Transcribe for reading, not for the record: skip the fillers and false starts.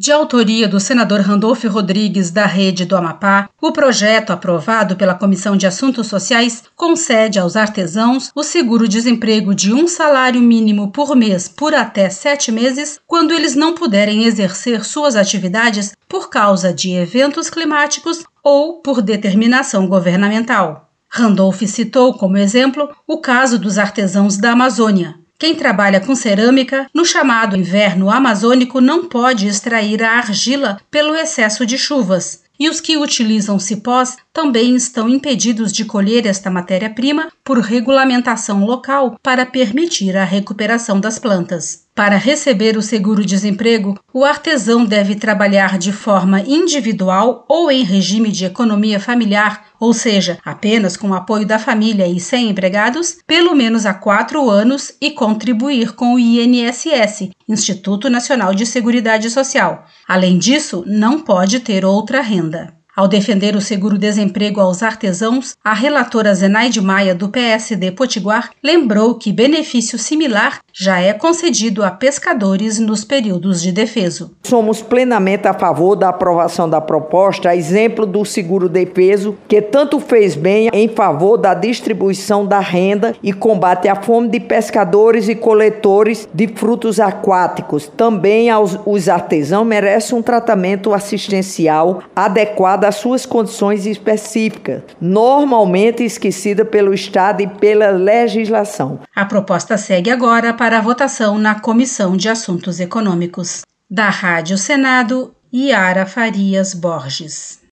De autoria do senador Randolfo Rodrigues, da Rede do Amapá, o projeto aprovado pela Comissão de Assuntos Sociais concede aos artesãos o seguro-desemprego de um salário mínimo por mês por até 7 meses, quando eles não puderem exercer suas atividades por causa de eventos climáticos ou por determinação governamental. Randolph citou como exemplo o caso dos artesãos da Amazônia. Quem trabalha com cerâmica, no chamado inverno amazônico, não pode extrair a argila pelo excesso de chuvas. E os que utilizam cipós também estão impedidos de colher esta matéria-prima por regulamentação local para permitir a recuperação das plantas. Para receber o seguro-desemprego, o artesão deve trabalhar de forma individual ou em regime de economia familiar, ou seja, apenas com o apoio da família e sem empregados, pelo menos há 4 anos e contribuir com o INSS, Instituto Nacional de Seguridade Social. Além disso, não pode ter outra renda. Ao defender o seguro-desemprego aos artesãos, a relatora Zenaide Maia, do PSD Potiguar, lembrou que benefício similar já é concedido a pescadores nos períodos de defeso. Somos plenamente a favor da aprovação da proposta, a exemplo do seguro-defeso, que tanto fez bem em favor da distribuição da renda e combate à fome de pescadores e coletores de frutos aquáticos. Também os artesãos merecem um tratamento assistencial adequado às suas condições específicas, normalmente esquecida pelo Estado e pela legislação. A proposta segue agora para a votação na Comissão de Assuntos Econômicos. Da Rádio Senado, Yara Farias Borges.